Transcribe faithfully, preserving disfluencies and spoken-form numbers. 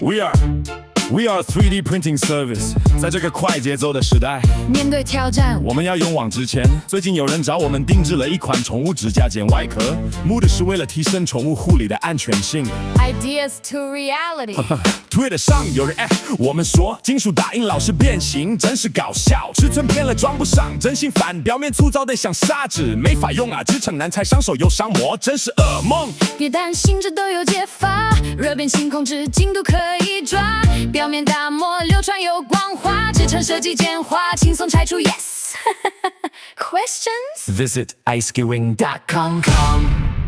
We are We are three D printing service， 在这个快节奏的时代， 面对挑战， 我们要勇往直前。最近有人找我们定制了一款宠物指甲剪外壳，目的是为了提升宠物护理的安全性。 Ideas to reality 推得上有人哎，我们说金属打印老是变形，真是搞笑。尺寸偏了装不上，真心烦。表面粗糙得像砂纸，没法用啊，织成难拆，伤手又伤膜，真是噩梦。 别担心，这都有解法，热变形控制精度可以抓。表面打磨流传又光滑，制成设计简化，轻松拆除 Yes 。Questions? Visit ice skewing dot com.